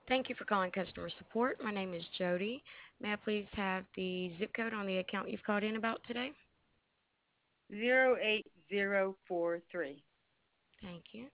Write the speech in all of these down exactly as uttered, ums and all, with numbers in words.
Thank you for calling customer support. My name is Jody. May I please have the zip code on the account you've called in about today? Zero eight zero four three. Thank you.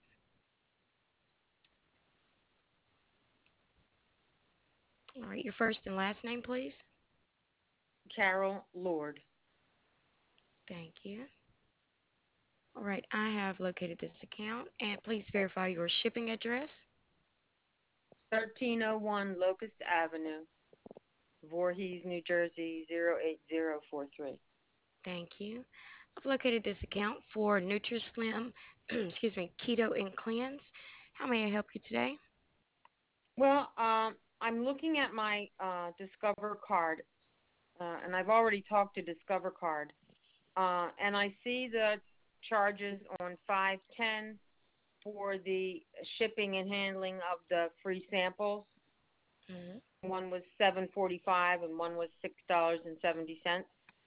All right, your first and last name, please. Carol Lord. Thank you. All right, I have located this account, and please verify your shipping address. thirteen oh one Locust Avenue, Voorhees, New Jersey, zero eight zero four three. Thank you. I've located this account for NutriSlim, excuse me, Keto and Cleanse. How may I help you today? Well, um, I'm looking at my uh, Discover card, uh, and I've already talked to Discover card, uh, and I see the charges on five ten for the shipping and handling of the free samples. Hmm. One was seven forty five, and one was six dollars and seventy cents.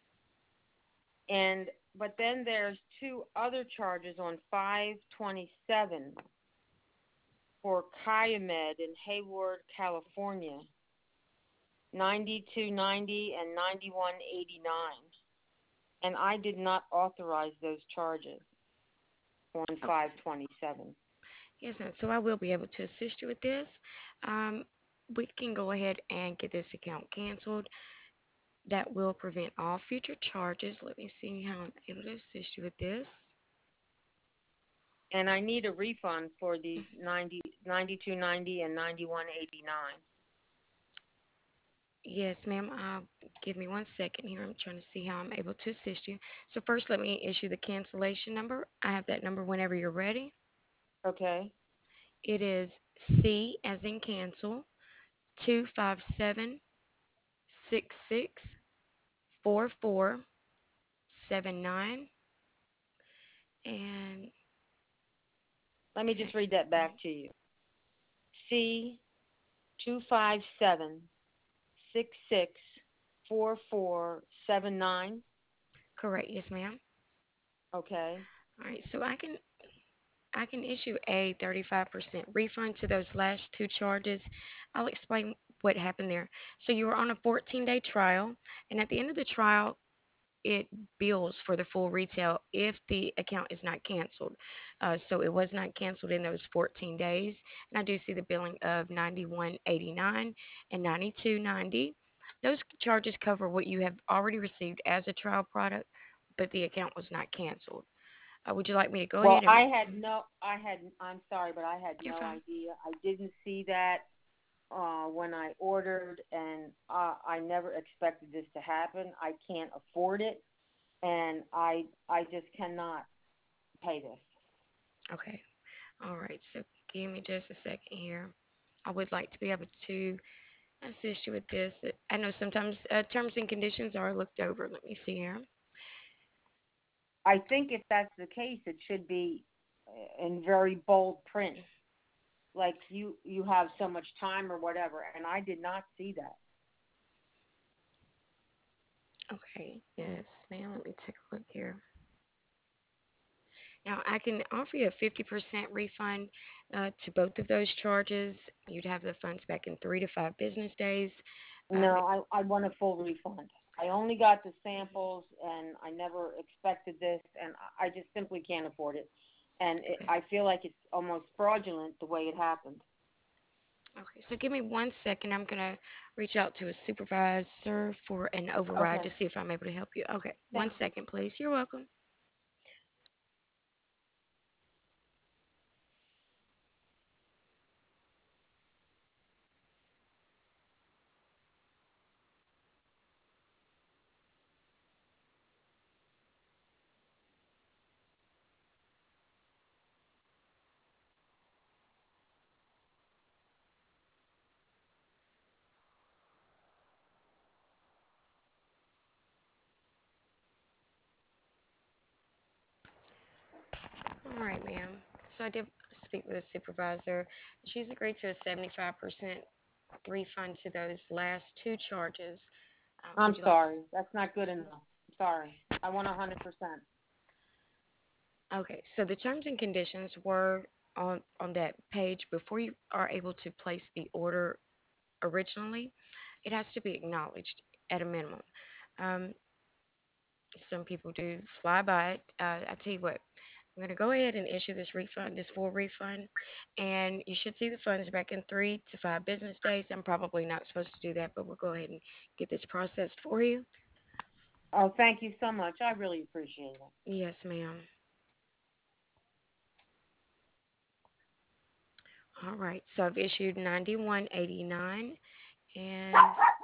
And but then there's two other charges on five twenty-seven for Kyamed in Hayward, California, ninety-two ninety and ninety-one eighty-nine. And I did not authorize those charges on Okay. five twenty-seven. Yes, ma'am. So I will be able to assist you with this. Um, we can go ahead and get this account canceled. That will prevent all future charges. Let me see how I'm able to assist you with this. And I need a refund for these ninety, ninety-two ninety and ninety-one eighty-nine. Yes, ma'am. Uh, give me one second here. I'm trying to see how I'm able to assist you. So first, let me issue the cancellation number. I have that number whenever you're ready. Okay. It is C as in cancel two five seven six six four four seven nine and Let me just read that back to you. C two five seven six six four four seven nine. correct. Yes, ma'am. Okay. All right. So I can I can issue a thirty-five percent refund to those last two charges. I'll explain what happened there. So you were on a fourteen day trial, and at the end of the trial, it bills for the full retail if the account is not canceled. Uh, so it was not canceled in those fourteen days, and I do see the billing of ninety-one eighty-nine and ninety-two ninety. Those charges cover what you have already received as a trial product, but the account was not canceled. Uh, would you like me to go Well, ahead and I had no, I had, I'm sorry, but I had you're no fine. idea. I didn't see that uh, when I ordered, and uh, I never expected this to happen. I can't afford it, and I, I just cannot pay this. Okay. All right. So give me just a second here. I would like to be able to assist you with this. I know sometimes uh, terms and conditions are looked over. Let me see here. I think if that's the case, it should be uh, in very bold print, like you, you have so much time or whatever, and I did not see that. Okay. Yes, ma'am. Let me take a look here. Now, I can offer you a fifty percent refund uh, to both of those charges. You'd have the funds back in three to five business days. Um, No, I, I want a full refund. I only got the samples, and I never expected this, and I I just simply can't afford it. And it, okay. I feel like it's almost fraudulent the way it happened. Okay. So give me one second. I'm going to reach out to a supervisor for an override Okay, to see if I'm able to help you. Okay. One thank you. second, please. You're welcome. All right, ma'am. So I did speak with a supervisor. She's agreed to a seventy-five percent refund to those last two charges. Uh, would I'm you like? sorry. That's not good enough. I'm sorry. I want one hundred percent. Okay, so the terms and conditions were on on that page before you are able to place the order originally, it has to be acknowledged at a minimum. Um, some people do fly by it. Uh, I tell you what, I'm going to go ahead and issue this refund, this full refund, and you should see the funds back in three to five business days. I'm probably not supposed to do that, but we'll go ahead and get this processed for you. Oh, thank you so much. I really appreciate it. Yes, ma'am. All right, so I've issued ninety-one eighty-nine and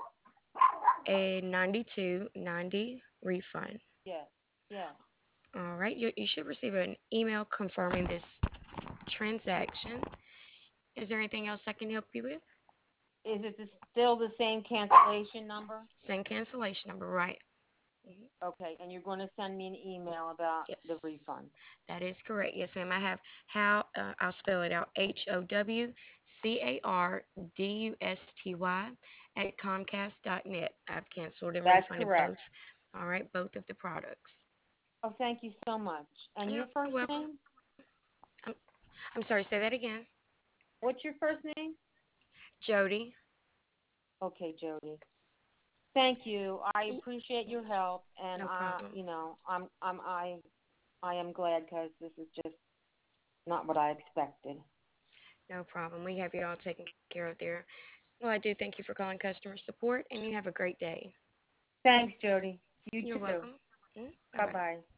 a ninety-two ninety refund. Yes, yes. All right, you, you should receive an email confirming this transaction. Is there anything else I can help you with? Is it the, still the same cancellation number? Same cancellation number, right? Mhm. Okay, and you're going to send me an email about the Yes, refund. that is correct. Yes, ma'am. I have how, uh, I'll spell it out, H O W C A R D U S T Y at Comcast dot net. I've canceled and That's refunded correct. both. All right, both of the products. Oh, thank you so much. And You're your first welcome. name? I'm, I'm sorry, say that again. What's your first name? Jody. Okay, Jody. Thank you. I Y- appreciate your help, and No I, problem. you know, I'm, I'm, I, I am glad because this is just not what I expected. No problem. We have it all taken care of there. Well, I do thank you for calling customer support, and you have a great day. Thanks, Jody. You You're too. welcome. Bye Bye bye. bye.